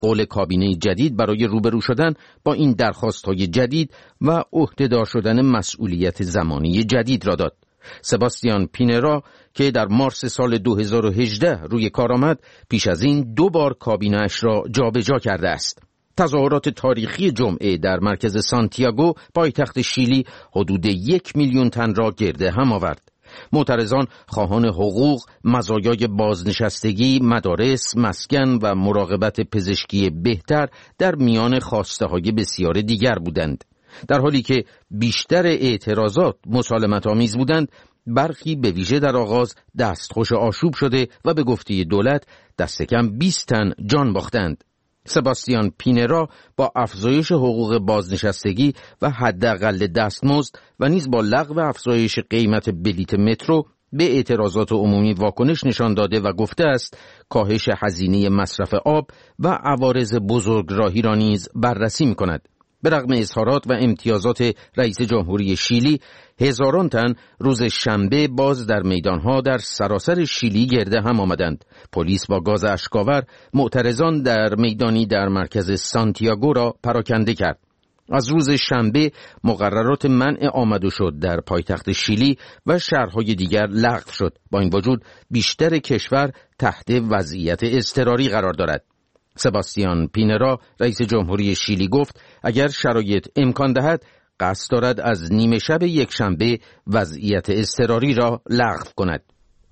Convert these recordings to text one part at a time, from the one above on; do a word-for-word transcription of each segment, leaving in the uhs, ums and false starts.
قول کابینه جدید برای روبرو شدن با این درخواست‌های جدید و عهده‌دار شدن مسئولیت زمانی جدید را داد. سباستیان پینرا که در مارس سال دو هزار و هجده روی کار آمد، پیش از این دو بار کابینه‌اش را جابجا کرده است. تظاهرات تاریخی جمعه در مرکز سانتیاگو پایتخت شیلی حدود یک میلیون تن را گرده هم آورد. معترضان خواهان حقوق، مزایای بازنشستگی، مدارس، مسکن و مراقبت پزشکی بهتر در میان خواسته‌های بسیار دیگر بودند. در حالی که بیشتر اعتراضات مسالمت آمیز بودند، برخی به ویژه در آغاز دستخوش آشوب شده و به گفته دولت دست کم بیست تن جان باختند. سباستیان پینرا با افزایش حقوق بازنشستگی و حداقل دستمزد و نیز با لغو افزایش قیمت بلیت مترو به اعتراضات عمومی واکنش نشان داده و گفته است کاهش هزینه مصرف آب و عوارض بزرگراهی را نیز بررسی می‌کند. به رغم اظهارات و امتیازات رئیس جمهوری شیلی، هزاران تن روز شنبه باز در میدانها در سراسر شیلی گرده هم آمدند. پلیس با گاز اشک‌آور معترضان در میدانی در مرکز سانتیاگو را پراکنده کرد. از روز شنبه مقررات منع آمد و شد در پایتخت شیلی و شهرهای دیگر لغو شد. با این وجود بیشتر کشور تحت وضعیت اضطراری قرار دارد. سباستیان پینرا رئیس جمهوری شیلی گفت اگر شرایط امکان دهد قصد دارد از نیمه شب یک شنبه وضعیت اضطراری را لغو کند.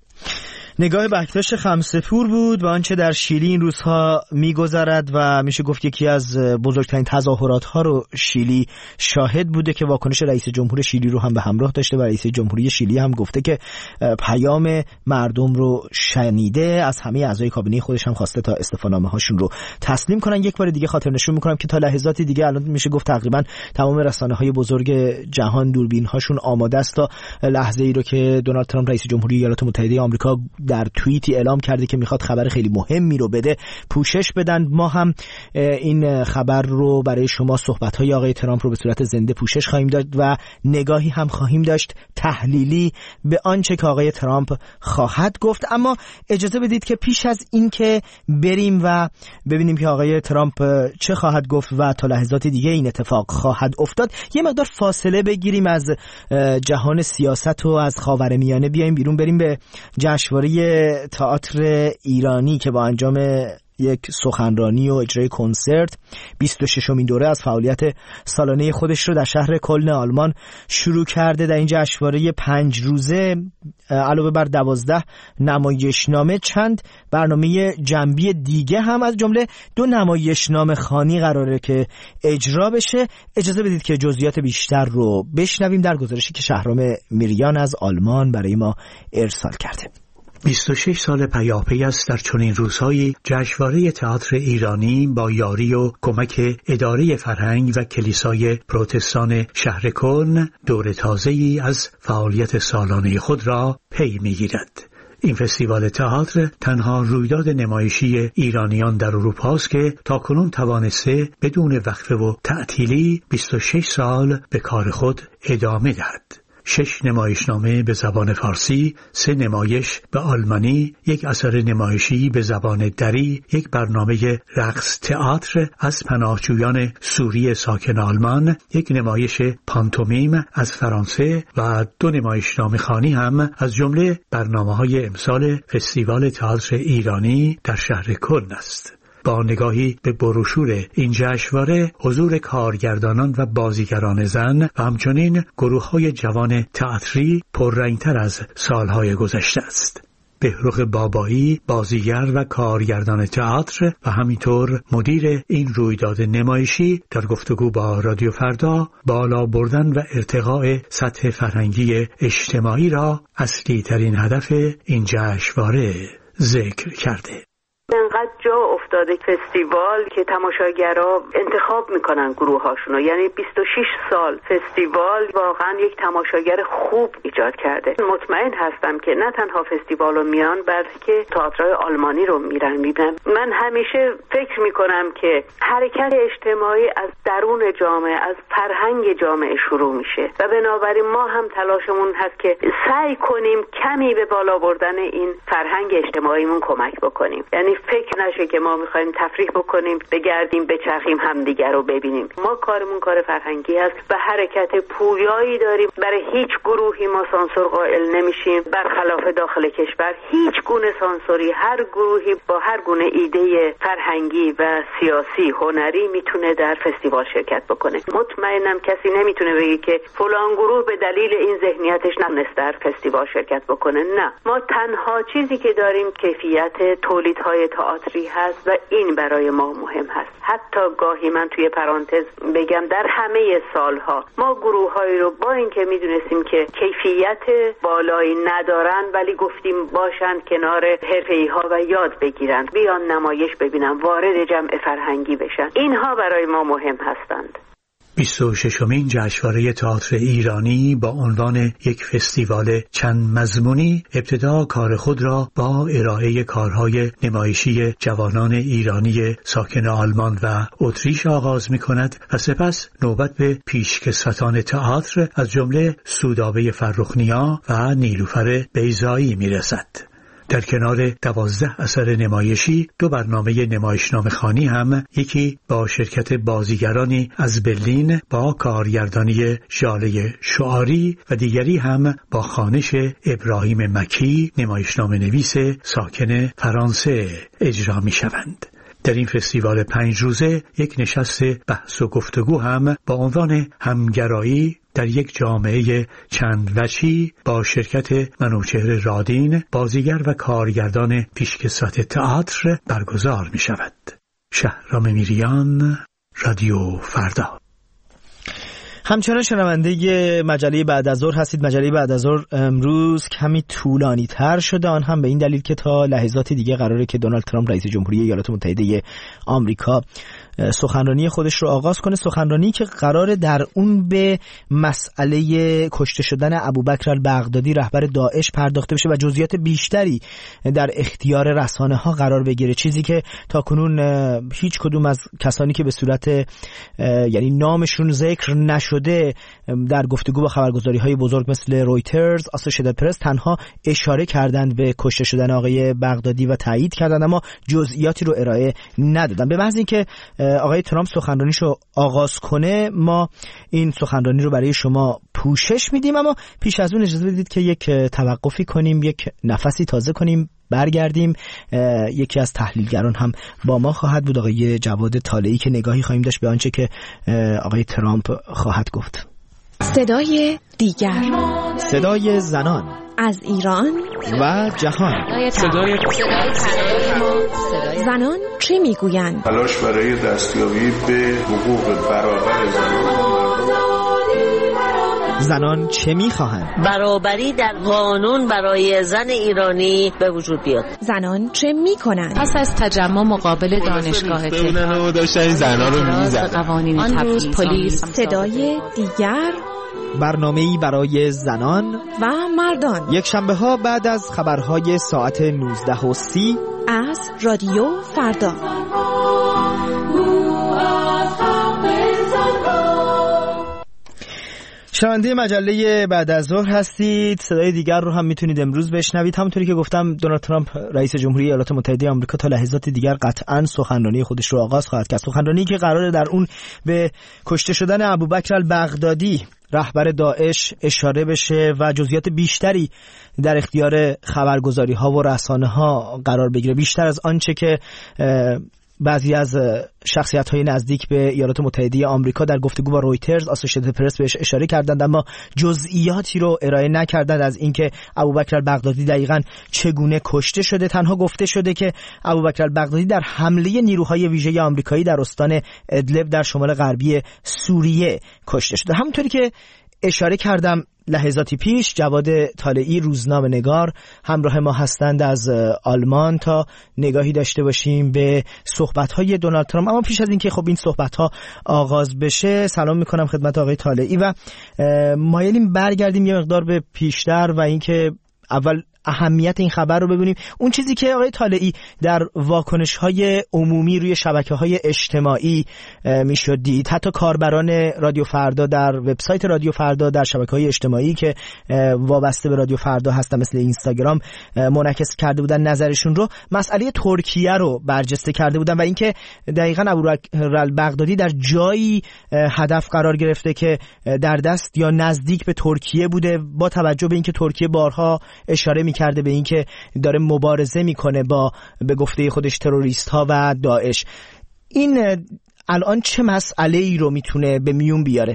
نگاه بکتاش خمسه‌پور بود و آنچه در شیلی این روزها می‌گذرد و میشه گفت یکی از بزرگترین تظاهرات‌ها رو شیلی شاهد بوده که واکنش رئیس جمهور شیلی رو هم به همراه داشته و رئیس جمهوری شیلی هم گفته که پیام مردم رو شنیده. از همه اعضای کابینه خودش هم خواسته تا استعفانامه‌هاشون رو تسلیم کنن. یک بار دیگه خاطر نشون می‌کنم که تا لحظات دیگه الان میشه گفت تقریبا تمام رسانه‌های بزرگ جهان دوربین‌هاشون آماده است تا لحظه‌ای رو که دونالد ترامپ رئیس جمهوری ایالات متحده آمریکا در توییتی اعلام کرده که میخواد خبر خیلی مهمی رو بده پوشش بدن. ما هم این خبر رو برای شما، صحبت‌های آقای ترامپ رو به صورت زنده پوشش خواهیم داد و نگاهی هم خواهیم داشت تحلیلی به آنچه که آقای ترامپ خواهد گفت. اما اجازه بدید که پیش از این که بریم و ببینیم که آقای ترامپ چه خواهد گفت و تا لحظات دیگه این اتفاق خواهد افتاد، یه مقدار فاصله بگیریم از جهان سیاست و از خاورمیانه، بیایم بیرون، بریم به جشنواره تئاتر ایرانی که با انجام یک سخنرانی و اجرای کنسرت بیست و ششمین دوره از فعالیت سالانه خودش رو در شهر کلن آلمان شروع کرده. در این جشنواره پنج روزه علاوه بر دوازده نمایشنامه چند برنامه جنبی دیگه هم از جمله دو نمایشنامه خوانی قراره که اجرا بشه. اجازه بدید که جزئیات بیشتر رو بشنویم در گزارشی که شهرام میریان از آلمان برای ما ارسال کرده. بیست و شش سال پیاپی است در چنین روزهایی جشنواره تئاتر ایرانی با یاری و کمک اداره فرهنگ و کلیسای پروتستان شهر کلن دور تازه‌ای از فعالیت سالانه خود را پی می‌گیرد. این فستیوال تئاتر تنها رویداد نمایشی ایرانیان در اروپا است که تاکنون توانسته بدون وقفه و تعطیلی بیست و شش سال به کار خود ادامه دهد. شش نمایشنامه به زبان فارسی، سه نمایش به آلمانی، یک اثر نمایشی به زبان دری، یک برنامه رقص تئاتر از پناهجویان سوری ساکن آلمان، یک نمایش پانتومیم از فرانسه و دو نمایشنامه خوانی هم از جمله برنامه‌های امسال فستیوال تئاتر ایرانی در شهر کلن است. با نگاهی به بروشور این جشنواره حضور کارگردانان و بازیگران زن و همچنین گروه‌های جوان تئاتری پررنگتر از سالهای گذشته است. بهروخ بابایی، بازیگر و کارگردان تئاتر و همینطور مدیر این رویداد نمایشی، در گفتگو با رادیو فردا بالا بردن و ارتقاء سطح فرهنگی اجتماعی را اصلی ترین هدف این جشنواره ذکر کرده. انقدر جا افتاده فستیوال که تماشاگرها انتخاب میکنن گروهاشونو، یعنی بیست و شش سال فستیوال واقعا یک تماشاگر خوب ایجاد کرده. مطمئن هستم که نه تنها فستیوال رو میان بلکه تئاترهای آلمانی رو میرن میبینن. من همیشه فکر میکنم که حرکت اجتماعی از درون جامعه، از فرهنگ جامعه شروع میشه و بنابراین ما هم تلاشمون هست که سعی کنیم کمی به بالا بردن این فرهنگ اجتماعیمون کمک بکنیم. یعنی فکر فکر نشه که ما میخوایم تفریح بکنیم، بگردیم بچرخیم همدیگر رو ببینیم. ما کارمون کار فرهنگی است و حرکت پویایی داریم. برای هیچ گروهی ما سانسور قائل نمیشیم، برخلاف داخل کشور هیچ گونه سانسوری. هر گروهی با هر گونه ایده فرهنگی و سیاسی هنری میتونه در فستیوال شرکت بکنه. مطمئنم کسی نمیتونه بگه که فلان گروه به دلیل این ذهنیتش نتونست در فستیوال شرکت بکنه. نه، ما تنها چیزی که داریم کیفیت تولیدهای تئاتری هست و این برای ما مهم هست. حتی گاهی من توی پرانتز بگم در همه سالها ما گروههایی رو با اینکه میدونستیم که کیفیت بالایی ندارن ولی گفتیم باشن کنار حرفه‌ای ها و یاد بگیرن، بیان نمایش ببینن، وارد جمع فرهنگی بشن. اینها برای ما مهم هستند. بیست و ششمین جشنواره تئاتر ایرانی با عنوان یک فستیوال چند مضمونی ابتدا کار خود را با ارائه کارهای نمایشی جوانان ایرانی ساکن آلمان و اتریش آغاز می کند و سپس نوبت به پیشکسوتان تئاتر از جمله سودابه فرخنیا و نیلوفر بیضایی می رسد. در کنار دوازده اثر نمایشی دو برنامه نمایشنامه خوانی هم، یکی با شرکت بازیگرانی از برلین با کارگردانی ژاله شعاری و دیگری هم با خوانش ابراهیم مکی نمایشنامه نویس ساکن فرانسه اجرا می شوند. در این فستیوال پنج روزه یک نشست بحث و گفتگو هم با عنوان همگرایی در یک جامعه چند وجهی با شرکت منوچهر رادین بازیگر و کارگردان پیشکسوت تئاتر برگزار می شود. شهرام میریان، رادیو فردا. همچنان شنونده مجله بعد از ظهر هستید. مجله بعد از ظهر امروز کمی طولانی تر شده، آن هم به این دلیل که تا لحظات دیگه قراره که دونالد ترامپ رئیس جمهوری ایالات متحده آمریکا سخنرانی خودش رو آغاز کنه، سخنرانی که قراره در اون به مسئله کشته شدن ابوبکر البغدادی رهبر داعش پرداخته بشه و جزئیات بیشتری در اختیار رسانه ها قرار بگیره، چیزی که تاکنون هیچ کدوم از کسانی که به صورت یعنی نامشون ذکر نشده در گفتگو با خبرگزاری های بزرگ مثل رویترز، آسوشیتد پرس تنها اشاره کردند به کشته شدن آقای بغدادی و تایید کردند، اما جزئیاتی رو ارائه ندادن. به محض اینکه آقای ترامپ سخنرانیشو آغاز کنه ما این سخنرانی رو برای شما پوشش میدیم، اما پیش از اون اجازه بدید که یک توقفی کنیم، یک نفسی تازه کنیم، برگردیم. یکی از تحلیلگران هم با ما خواهد بود، آقای جواد طالعی، که نگاهی خواهیم داشت به آنچه که آقای ترامپ خواهد گفت. صدای دیگر، صدای زنان از ایران و جهان. صدای زنان چه میگویند؟ تلاش برای دستیابی به حقوق برابر زنان. زنان چه میخواهند؟ برابری در قانون برای زن ایرانی به وجود بیاد. زنان چه میکنند؟ پس از تجمع مقابل دانشگاه تهران داشتن زنا رو میزدن. قوانین تبعیض پلیس. صدای دیگر، برنامه‌ای برای زنان و مردان، یک شنبه ها بعد از خبرهای ساعت نوزده و سی از رادیو فردا. شنونده مجله بعد از ظهر هستید. صدای دیگر رو هم میتونید امروز بشنوید. همونطوری که گفتم دونالد ترامپ رئیس جمهوری ایالات متحده آمریکا تا لحظات دیگر قطعاً سخنرانی خودش رو آغاز خواهد کرد، سخنرانی که قراره در اون به کشته شدن ابوبکر البغدادی رهبر داعش اشاره بشه و جزئیات بیشتری در اختیار خبرگزاری ها و رسانه ها قرار بگیره، بیشتر از آنچه که بعضی از شخصیت های نزدیک به ایالات متحده آمریکا در گفتگو با رویترز، آسوشیتد پرس بهش اشاره کردند، اما جزئیاتی رو ارائه نکردند از اینکه ابوبکر البغدادی دقیقاً چگونه کشته شده. تنها گفته شده که ابوبکر البغدادی در حمله نیروهای ویژه آمریکایی در استان ادلب در شمال غربی سوریه کشته شده. همونطوری که اشاره کردم لحظاتی پیش، جواد طالعی روزنامه‌نگار همراه ما هستند از آلمان تا نگاهی داشته باشیم به صحبت‌های دونالد ترامپ. اما پیش از اینکه خب این صحبت‌ها آغاز بشه سلام می‌کنم خدمت آقای طالعی و مایلیم برگردیم یه مقدار به پیشتر و اینکه اول اهمیت این خبر رو ببینیم. اون چیزی که آقای طالعی در واکنش‌های عمومی روی شبکه‌های اجتماعی میشد دید، حتی کاربران رادیو فردا در وبسایت رادیو فردا در شبکه‌های اجتماعی که وابسته به رادیو فردا هستن مثل اینستاگرام منعکس کرده بودن نظرشون رو، مسئله ترکیه رو برجسته کرده بودن و اینکه دقیقاً ابوبکرالبغدادی در جایی هدف قرار گرفته که در دست یا نزدیک به ترکیه بوده، با توجه به اینکه ترکیه بارها اشاره می‌کرده به اینکه داره مبارزه می‌کنه با به گفته خودش تروریست‌ها و داعش. این الان چه مسئله‌ای رو میتونه به میون بیاره؟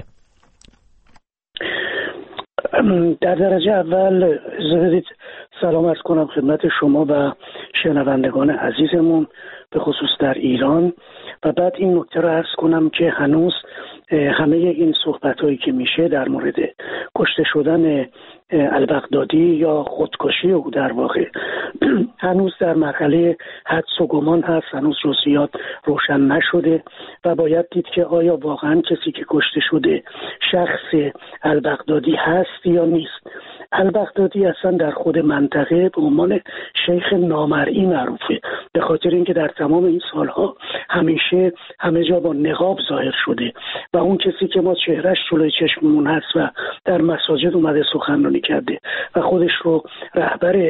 در درجه اول اجازه بدید سلام عرض کنم خدمت شما و شنوندگان عزیزمون به خصوص در ایران، و بعد این نکته رو عرض کنم که هنوز همه این صحبت‌هایی که میشه در مورد کشته شدن البغدادی یا خودکشی او در واقع هنوز در مرحله حدس و گمان هست، هنوز جزئیات روشن نشده و باید دید که آیا واقعا کسی که کشته شده شخص البغدادی هست یا نیست. البغدادی اصلا در خود منطقه به عنوان شیخ نامرئی معروفه، به خاطر اینکه در تمام این سالها همیشه همه جا با نقاب ظاهر شده و اون کسی که ما چهرش جلوی چشممون هست و در مساجد اومده سخنرانی کرده و خودش رو رهبر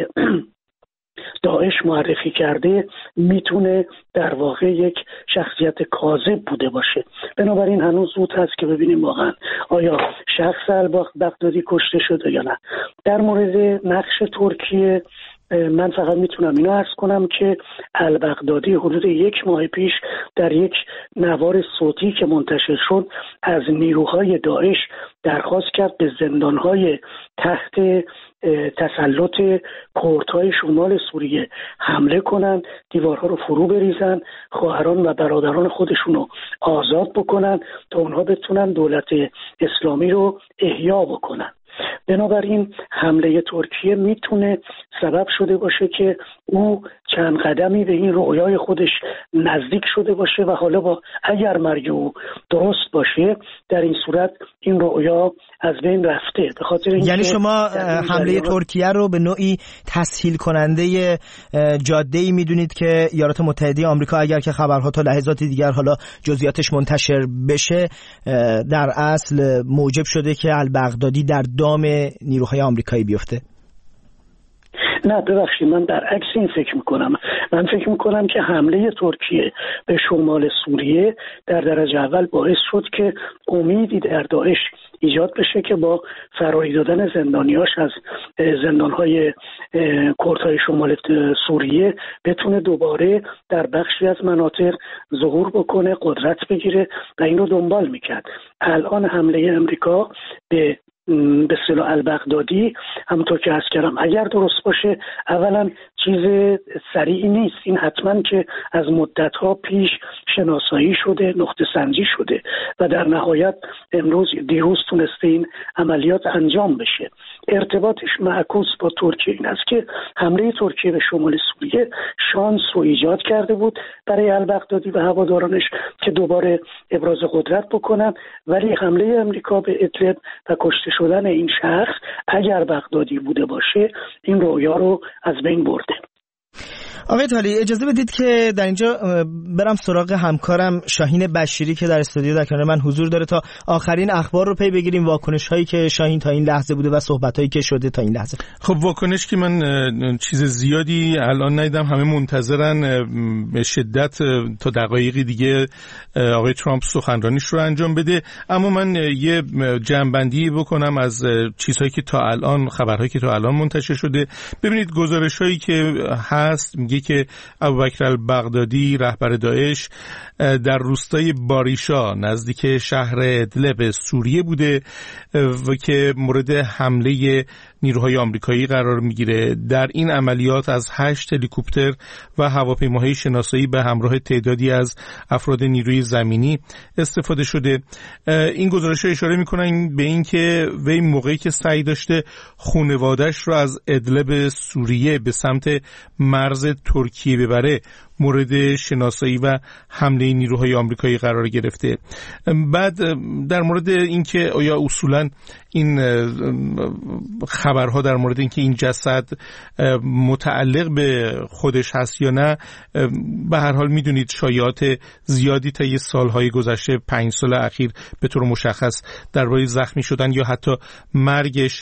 داعش معرفی کرده، میتونه در واقع یک شخصیت کاذب بوده باشه. بنابراین هنوز زود هست که ببینیم واقعا آیا شخص البغدادی کشته شده یا نه. در مورد نقش ترکیه من فقط میتونم اینو عرض کنم که البغدادی حدود یک ماه پیش در یک نوار صوتی که منتشر شد از نیروهای داعش درخواست کرد به زندانهای تحت تسلط کردهای شمال سوریه حمله کنند، دیوارها رو فرو بریزن، خواهران و برادران خودشون رو آزاد بکنن تا اونها بتونن دولت اسلامی رو احیا بکنن. بنابراین حمله ترکیه میتونه سبب شده باشه که او چند قدمی به این رویای خودش نزدیک شده باشه و حالا با اگر مرگ او درست باشه در این صورت این رویا از بین رفته. به خاطر اینکه یعنی شما حمله ترکیه رو به نوعی تسهیل کننده جاده‌ای میدونید که ایالات متحده آمریکا اگر که خبرها تا لحظات دیگر حالا جزئیاتش منتشر بشه در اصل موجب شده که البغدادی در دام نیروهای آمریکایی بیفته؟ نه ببخشید، من در عکس این فکر میکنم. من فکر میکنم که حمله ترکیه به شمال سوریه در درجه اول باعث شد که امیدی در داعش ایجاد بشه که با فراری دادن زندانیاش از زندانهای کردهای شمال سوریه بتونه دوباره در بخشی از مناطق ظهور بکنه، قدرت بگیره و این رو دنبال میکرد. الان حمله امریکا به به اصطلاح البغدادی همونطور که عرض کردم اگر درست باشه اولا چیز سریعی نیست، این حتما که از مدت‌ها پیش شناسایی شده، نقطه سنجی شده و در نهایت امروز دیروز تونسته این عملیات انجام بشه. ارتباطش معکوس با ترکیه این است که حمله ترکیه به شمال سوریه شانس رو ایجاد کرده بود برای البغدادی و هوادارانش که دوباره ابراز قدرت بکنن، ولی حمله امریکا به ادلب و کشته شدن این شخص اگر بغدادی بوده باشه این رویا رو از بین برده. آقای طالعی اجازه بدید که در اینجا برم سراغ همکارم شاهین بشیری که در استودیو در کنار من حضور داره تا آخرین اخبار رو پی بگیریم، واکنش هایی که شاهین تا این لحظه بوده و صحبت هایی که شده تا این لحظه. خب واکنش که من چیز زیادی الان ندیدم، همه منتظرن به شدت تا دقایقی دیگه آقای ترامپ سخنرانیش رو انجام بده، اما من یه جمع‌بندی بکنم از چیزهایی که تا الان، خبرهایی که تا الان منتشر شده. ببینید گزارش هایی که هست میگه که ابوبکرالبغدادی رهبر داعش در روستای باریشا نزدیک شهر ادلب سوریه بوده و که مورد حمله نیروهای آمریکایی قرار میگیره. در این عملیات از هشت هلیکوپتر و هواپیماهای شناسایی به همراه تعدادی از افراد نیروی زمینی استفاده شده. این گزارش‌ها اشاره میکنن به این که وی موقعی که سعی داشته خانواده‌اش رو از ادلب سوریه به سمت مرز ترکیه ببره مورد شناسایی و حمله نیروهای آمریکایی قرار گرفته. بعد در مورد اینکه آیا اصولاً این خبرها در مورد اینکه این جسد متعلق به خودش هست یا نه، به هر حال میدونید شایعات زیادی تا یه سالهای گذشته، پنج سال اخیر به طور مشخص درباره زخمی شدن یا حتی مرگش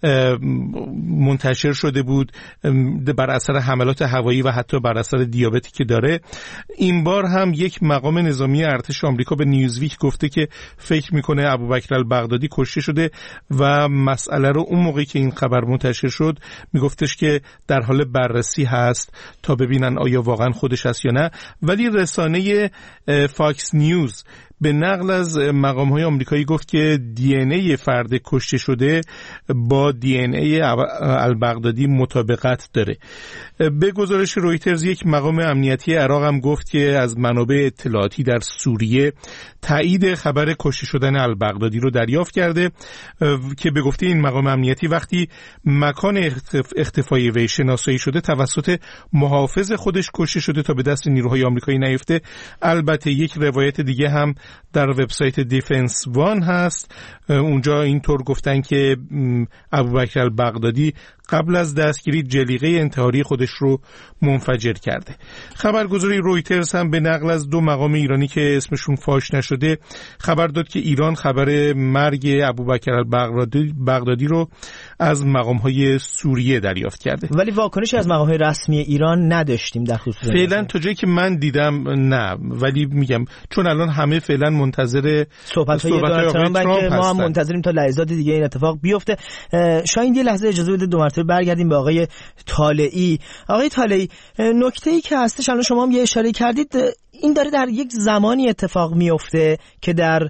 منتشر شده بود بر اثر حملات هوایی و حتی بر اثر دیابتی که داره. این بار هم یک مقام نظامی ارتش آمریکا به نیوزویک گفته که فکر میکنه ابوبکر البغدادی کشته شده و مسئله رو اون موقعی که این خبر منتشر شد میگفتش که در حال بررسی هست تا ببینن آیا واقعا خودش هست یا نه. ولی رسانه فاکس نیوز به نقل از مقام‌های آمریکایی گفت که دی ان ای فرد کشته شده با دی ان ای البغدادی مطابقت داره. به گزارش رویترز یک مقام امنیتی عراق هم گفت که از منابع اطلاعاتی در سوریه تایید خبر کشته شدن البغدادی رو دریافت کرده که به گفته این مقام امنیتی وقتی مکان اختفای وی شناسایی شده توسط محافظ خودش کشته شده تا به دست نیروهای آمریکایی نیفته. البته یک روایت دیگه هم در وبسایت دیفنس وان هست، اونجا اینطور گفتن که ابوبکر البغدادی قبل از دستگیری جلیقه انتحاری خودش رو منفجر کرده. خبرگزاری رویترز هم به نقل از دو مقام ایرانی که اسمشون فاش نشده خبر داد که ایران خبر مرگ ابوبکر البغدادی رو از مقام‌های سوریه دریافت کرده. ولی واکنشی از مقام‌های رسمی ایران نداشتیم در خصوص فعلا تا جایی که من دیدم نه، ولی میگم چون الان همه فعلا منتظر صحبت‌های دونالد ترامپ که ما هم منتظریم تا لحظات دیگه این اتفاق بیفته. شاید یه لحظه اجازه بده دو مرتبه برگردیم به آقای طالعی. آقای طالعی، نکته‌ای که هستش الان شما هم یه اشاره کردید، این داره در یک زمانی اتفاق میفته که در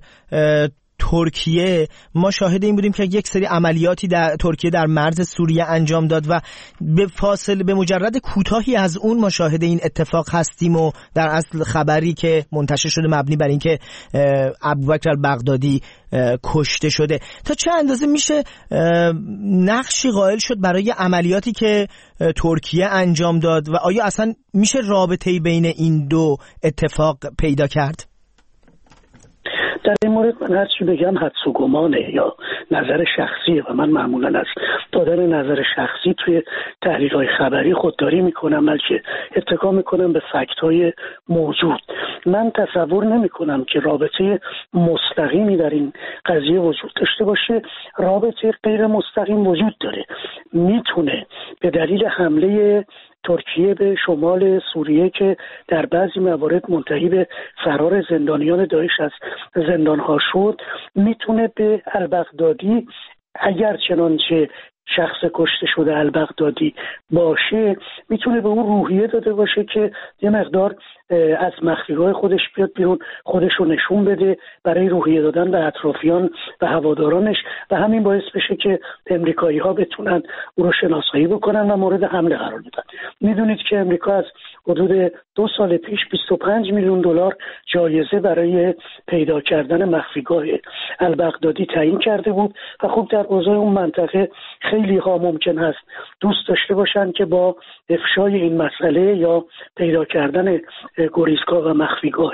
ترکیه ما شاهد این بودیم که یک سری عملیاتی در ترکیه در مرز سوریه انجام داد و به فاصله به مجرد کوتاهی از اون ما شاهد این اتفاق هستیم و در اصل خبری که منتشر شده مبنی بر اینکه ابوبکر البغدادی کشته شده. تا چه اندازه میشه نقشی قائل شد برای عملیاتی که ترکیه انجام داد و آیا اصلا میشه رابطه‌ای بین این دو اتفاق پیدا کرد؟ در این مورد من هر چی بگم حدس و گمانه یا نظر شخصیه و من معمولا از دادن نظر شخصی توی تحلیل‌های خبری خودداری میکنم، بلکه اتکا میکنم به فکت‌های موجود. من تصور نمیکنم که رابطه مستقیمی در این قضیه وجود داشته باشه. رابطه غیر مستقیم وجود داره. میتونه به دلیل حمله ترکیه به شمال سوریه که در بعضی موارد منتهی به فرار زندانیان داعش از زندانها شد، میتونه به البغدادی اگر چنانچه شخص کشته شده البغدادی باشه میتونه به اون روحیه داده باشه که یه مقدار از مخفیگاه خودش بیاد بیرون، خودش رو نشون بده برای روحیه دادن به اطرافیان و هوادارانش و همین باعث بشه که امریکایی ها بتونن او رو شناسایی بکنن و مورد حمله قرار بدن. میدونید که امریکا از حدود دو سال پیش بیست و پنج میلیون دلار جایزه برای پیدا کردن مخفیگاه البغدادی تعیین کرده بود و خب در اوضاع اون منطقه خیلی ها ممکن هست دوست داشته باشن که با افشای این مسئله یا پیدا کردن گریزگاه و مخفیگاه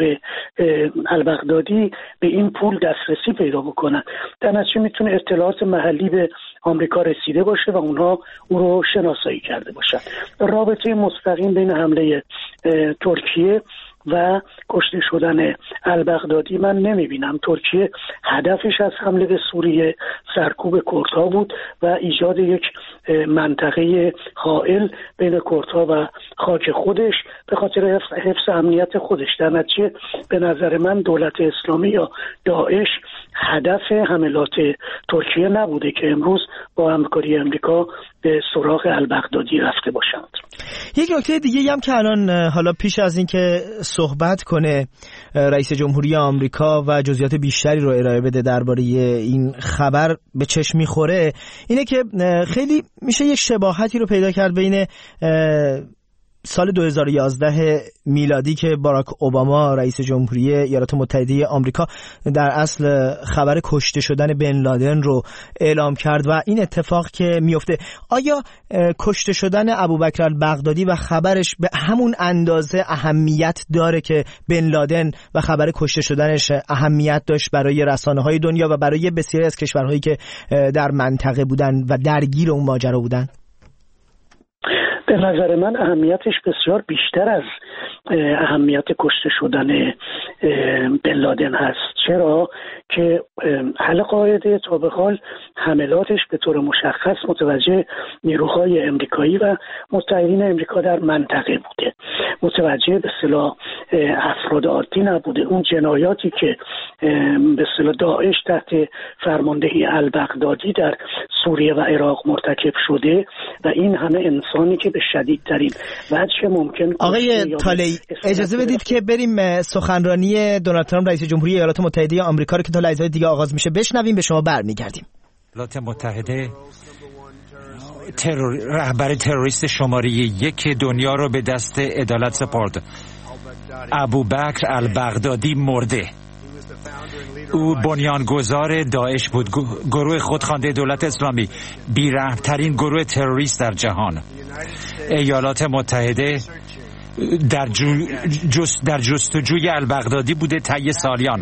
البغدادی به این پول دسترسی پیدا بکنن. در نتیجه میتونه اطلاعات محلی به آمریکا رسیده باشه و اونها او رو شناسایی کرده باشن. رابطه مستقیم بین حمله ترکیه و کشته شدن البغدادی من نمیبینم. ترکیه هدفش از حمله به سوریه سرکوب کردها بود و ایجاد یک منطقه حائل بین کردها و خاک خودش به خاطر حفظ, حفظ امنیت خودش. در نتیجه به نظر من دولت اسلامی یا داعش هدف حملات ترکیه نبوده که امروز با همکاری امریکا به سراغ البغدادی رفته باشند. یک نکته دیگه هم که الان حالا پیش از این که صحبت کنه رئیس جمهوری آمریکا و جزئیات بیشتری رو ارائه بده درباره این خبر به چشم میخوره اینه که خیلی میشه یک شباهتی رو پیدا کرد بین سال دو هزار و یازده میلادی که باراک اوباما رئیس جمهوری ایالات متحده آمریکا در اصل خبر کشته شدن بن لادن رو اعلام کرد و این اتفاق که میفته، آیا کشته شدن ابوبکر البغدادی و خبرش به همون اندازه اهمیت داره که بن لادن و خبر کشته شدنش اهمیت داشت برای رسانه‌های دنیا و برای بسیاری از کشورهایی که در منطقه بودن و درگیر اون ماجرا بودن؟ به نظر من اهمیتش بسیار بیشتر از اهمیت کشته شدن بن لادن هست. چرا؟ که حل قاعده تا به حال حملاتش به طور مشخص متوجه نیروهای امریکایی و متحدین امریکا در منطقه بوده، متوجه به اصطلاح افراد عادی نبوده. اون جنایاتی که به اصطلاح داعش تحت فرماندهی البغدادی در سوریه و عراق مرتکب شده و این همه انسانی که به شدیدترین وجه ممکن. آقای طالعی اجازه بدید که بریم سخنرانی دونالد ترامپ رئیس جمهوری ایالات متحده آمریکا رو که تا لحظات دیگه آغاز میشه بشنویم، به شما برمیگردیم. ایالات متحده ترور... رهبر تروریست شماره یک دنیا رو به دست عدالت سپرد. ابوبکر البغدادی مرده. او بنیانگذار داعش بود، گروه خودخوانده دولت اسلامی، بی‌رحم‌ترین گروه تروریست در جهان. ایالات متحده در, جو جست در جستجوی البغدادی بوده طی سالیان.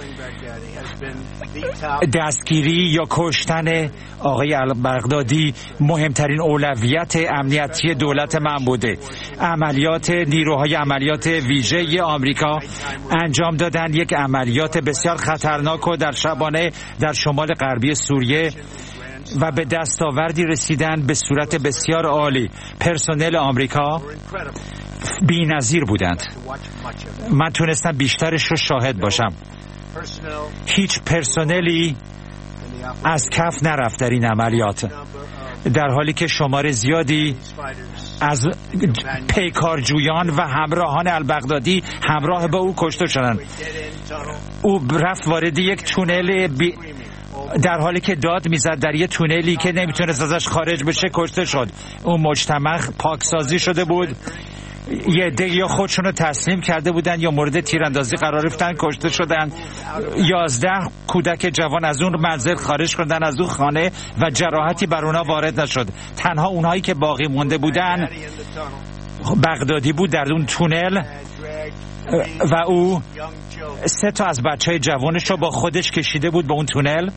دستگیری یا کشتن آقای البغدادی مهمترین اولویت امنیتی دولت من بوده. عملیات نیروهای عملیات ویژه آمریکا انجام دادن یک عملیات بسیار خطرناک و در شبانه در شمال غربی سوریه و به دستاوردی رسیدن به صورت بسیار عالی. پرسنل آمریکا بی‌نظیر بودند. من تونستم بیشترش رو شاهد باشم. هیچ پرسنلی از کف نرفت در این عملیات، در حالی که شمار زیادی از پیکارجویان و همراهان البغدادی همراه با او کشته شدند. او رفت وارد یک تونل بی... در حالی که داد میزد در یک تونلی که نمیتونست ازش خارج بشه کشته شد. اون مجتمع پاکسازی شده بود، یه عده یا خودشون رو تسلیم کرده بودن یا مورد تیراندازی قرار گرفتن، کشته شدن. یازده کودک جوان از اون منزل خارج شدن، از اون خانه، و جراحتی بر اونا وارد نشد. تنها اونهایی که باقی مونده بودن بغدادی بود در اون تونل و او سه تا از بچهای جوانش رو با خودش کشیده بود به اون تونل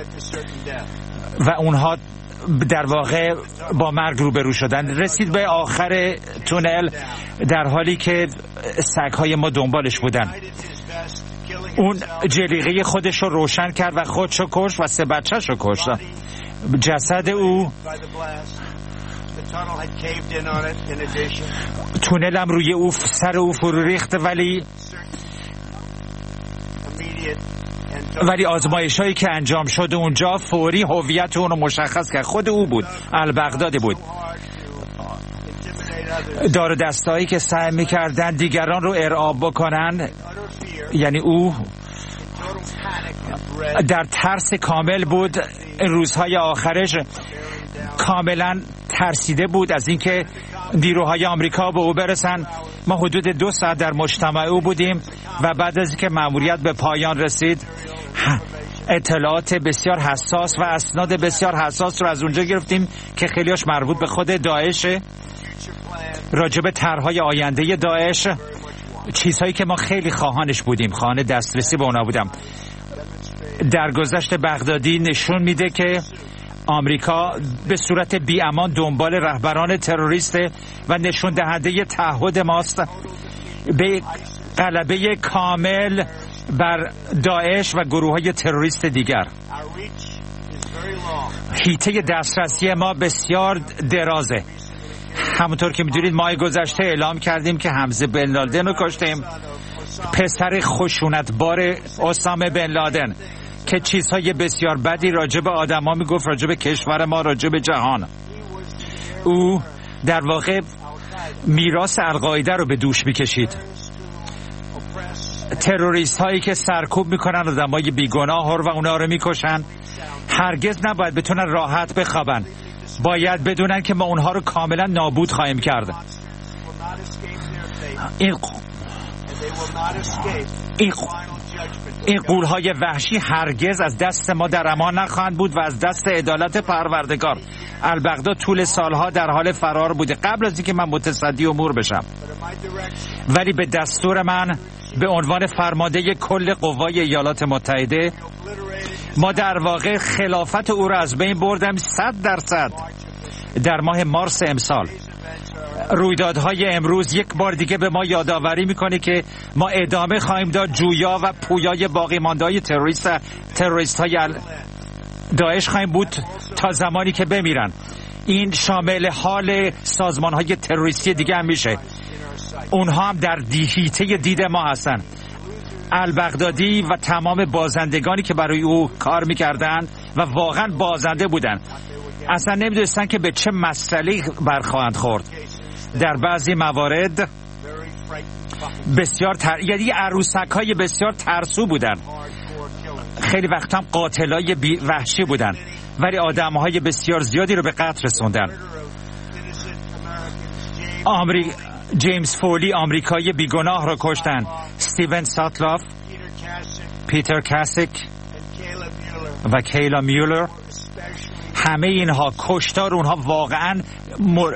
و اونها در واقع با مرگ روبرو شدن. رسید به آخر تونل در حالی که سگ‌های ما دنبالش بودن. اون جلیقه خودش رو روشن کرد و خودش رو کشت و سه بچه‌ش رو کشت. جسد او تونل هم روی او سر او فرو ریخت، ولی ولی آزمایش هایی که انجام شد اونجا فوری هویت اون رو مشخص کرد. خود او بود، البغدادی بود. دار و دستایی که سعی میکردن دیگران رو ارعاب بکنن، یعنی او در ترس کامل بود. روزهای آخرش کاملا ترسیده بود از اینکه نیروهای آمریکا به او برسن. ما حدود دو ساعت در مجتمع او بودیم و بعد از اینکه مأموریت به پایان رسید اطلاعات بسیار حساس و اسناد بسیار حساس رو از اونجا گرفتیم که خیلیاش مربوط به خود داعش، راجع به طرح‌های آینده داعش، چیزهایی که ما خیلی خواهانش بودیم، خواهان دسترسی به اونا بودم. درگذشت بغدادی نشون میده که آمریکا به صورت بی‌امان دنبال رهبران تروریست و نشون دهنده تعهد ماست به غلبه کامل بر داعش و گروه‌های تروریست دیگر. حیطه دسترسی ما بسیار درازه. همونطور که میدونید ماه گذشته اعلام کردیم که حمزه بن لادن رو کشتیم، پسر خشونتبار اسامه بن لادن که چیزهای بسیار بدی راجع به آدما میگفت، راجع به کشور ما، راجع به جهان. او در واقع میراث القاعده رو به دوش میکشید. تروریست هایی که سرکوب میکنن آدمای بیگناه رو و اونا رو میکشن هرگز نباید بتونن راحت بخوابن. باید بدونن که ما اونها رو کاملا نابود خواهیم کرد. این این این غول‌های وحشی هرگز از دست ما در امان نخواهند بود و از دست عدالت پروردگار. البغدا طول سالها در حال فرار بوده قبل از اینکه من متصدی امور بشم، ولی به دستور من به عنوان فرمانده کل قوای ایالات متحده ما در واقع خلافت او را از بین بردم صد درصد. در ماه مارس امسال رویدادهای امروز یک بار دیگه به ما یادآوری میکنه که ما ادامه خواهیم داد جویا و پویای باقی مانده‌های تروریست تروریست های داعش خواهیم بود تا زمانی که بمیرن. این شامل حال سازمان های تروریستی دیگه هم میشه، اونها هم در دیهیته دید ما هستن. البغدادی و تمام بازندگانی که برای او کار میکردن و واقعا بازنده بودن اصلا نمیدونستن که به چه مسئله برخواهند خورد. در بعضی موارد بسیار تر... یعنی عروسک های بسیار ترسو بودن، خیلی وقت هم قاتلای بی... وحشی بودن، ولی آدم های بسیار زیادی رو به قتل رسوندن. آمریک... جیمز فولی آمریکایی بیگناه رو کشتن. استیون ساتلاف، پیتر کاسیک و کیلا میولر، همه اینها کشتار اونها واقعا مر...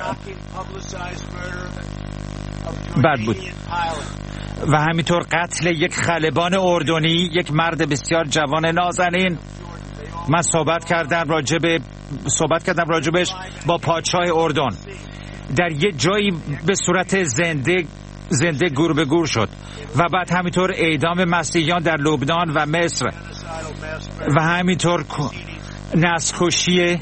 بد بود. و همینطور قتل یک خلبان اردنی، یک مرد بسیار جوان نازنین. من صحبت کردم راجب صحبت کردم راجبش با پادشاه اردن. در یه جایی به صورت زنده زنده گور به گور شد. و بعد همینطور اعدام مسیحیان در لبنان و مصر و همینطور نسل‌کشی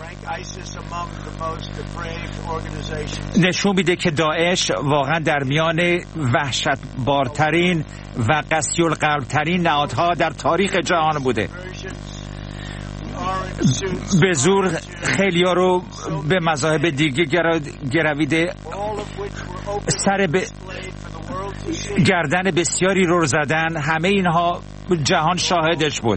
نشون میده که داعش واقعا در میان وحشت بارترین و قسی القلبترین نهادها در تاریخ جهان بوده. به زور خیلی ها رو به مذاهب دیگه گرویده، سر به گردن بسیاری رو زدن. همه اینها جهان شاهدش بود.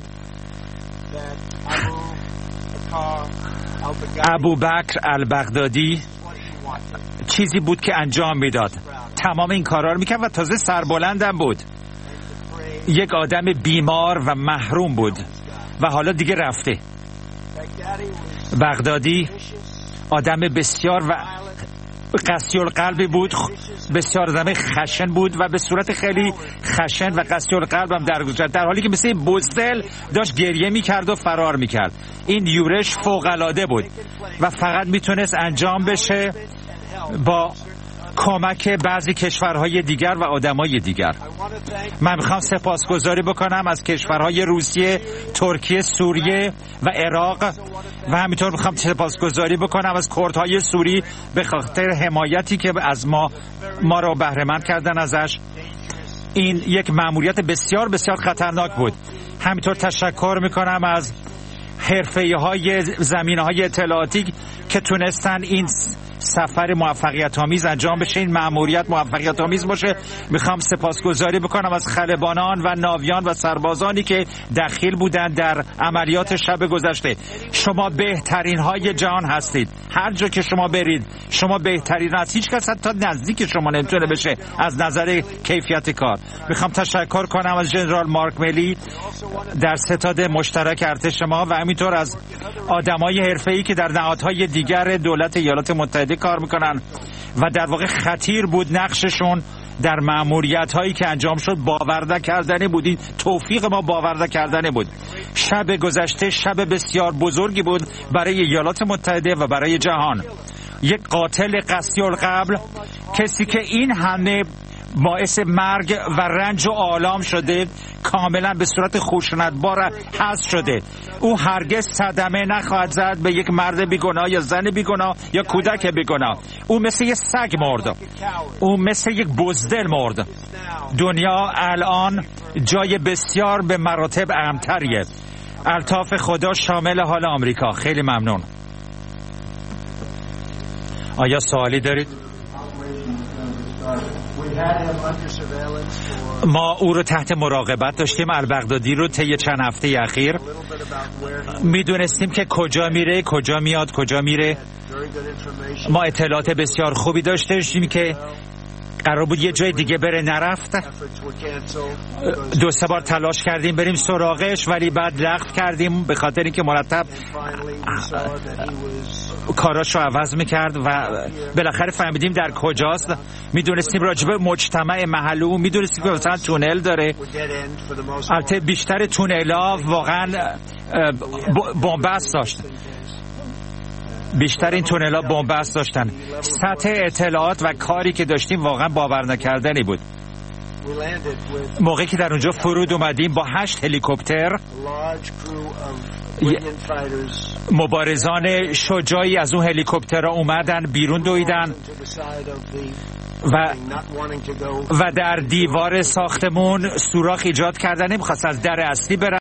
ابوبکر البغدادی چیزی بود که انجام میداد، تمام این کارا رو میکرد و تازه سربلندم بود. یک آدم بیمار و محروم بود و حالا دیگه رفته. بغدادی آدم بسیار و قسی القلبی بود، بسیار آدم خشن بود و به صورت خیلی خشن و قسی القلب هم درگذشت، در حالی که مثل بزدل داشت گریه میکرد و فرار میکرد. این یورش فوق‌العاده بود و فقط میتونست انجام بشه با کمک بعضی کشورهای دیگر و آدمای دیگر. من میخوام سپاسگزاری بکنم از کشورهای روسیه، ترکیه، سوریه و عراق و همینطور میخوام سپاسگزاری بکنم از کردهای سوری به خاطر حمایتی که از ما ما رو بهره مند کردن ازش. این یک مأموریت بسیار بسیار خطرناک بود. همینطور تشکر میکنم از حرفه‌های زمینه‌های اطلاعاتی که تونستن این سفر موفقیت آمیز انجام بشه، این مأموریت موفقیت آمیز باشه. میخوام سپاسگزاری بکنم از خلبانان و ناویان و سربازانی که دخیل بودند در عملیات شب گذشته. شما بهترین های جهان هستید، هر جا که شما برید شما بهترین هستید، هیچ کس حتی نزدیک شما نمیتونه بشه از نظر کیفیت کار. میخوام تشکر کنم از جنرال مارک ملی در ستاد مشترک ارتش ما و همینطور از آدمای حرفه‌ای که در نهادهای دیگر دولت ایالات متحده کار میکنن و در واقع خطیر بود نقششون در مأموریت هایی که انجام شد. باور نکردنی بود، این توفیق ما باور نکردنی بود. شب گذشته شب بسیار بزرگی بود برای ایالات متحده و برای جهان. یک قاتل قسی القلب، کسی که این همه باعث مرگ و رنج و آلام شده، کاملا به صورت خشونتبار حذف شده. او هرگز صدمه نخواهد زد به یک مرد بیگناه یا زن بیگناه یا کودک بیگناه. او مثل یک سگ مرد، او مثل یک بزدل مرد. دنیا الان جای بسیار به مراتب اهم‌تریه. الطاف خدا شامل حال آمریکا. خیلی ممنون. آیا سوالی دارید؟ ما او رو تحت مراقبت داشتیم، البغدادی رو طی چند هفته اخیر. میدونستیم که کجا میره، کجا میاد، کجا میره. ما اطلاعات بسیار خوبی داشتیم که قرار بود یه جای دیگه بره، نرفت. دو سه بار تلاش کردیم بریم سراغش ولی بعد لغو کردیم به خاطر اینکه مرتب کاراش رو عوض میکرد و بالاخره فهمیدیم در کجاست. میدونستیم راجب مجتمع محل اون، میدونستیم که مثلا تونل داره. البته بیشتر تونل‌ها واقعا بن‌بست داشتن، بیشتر این تونل‌ها بن‌بست داشتن. سطح اطلاعات و کاری که داشتیم واقعا باور نکردنی بود. موقعی که در اونجا فرود اومدیم با هشت هلیکوپتر، مبارزان شجاعی از اون هلیکوپترها اومدن بیرون، دویدن و و در دیوار ساختمون سوراخ ایجاد کردن، نمی‌خواست از در اصلی برن.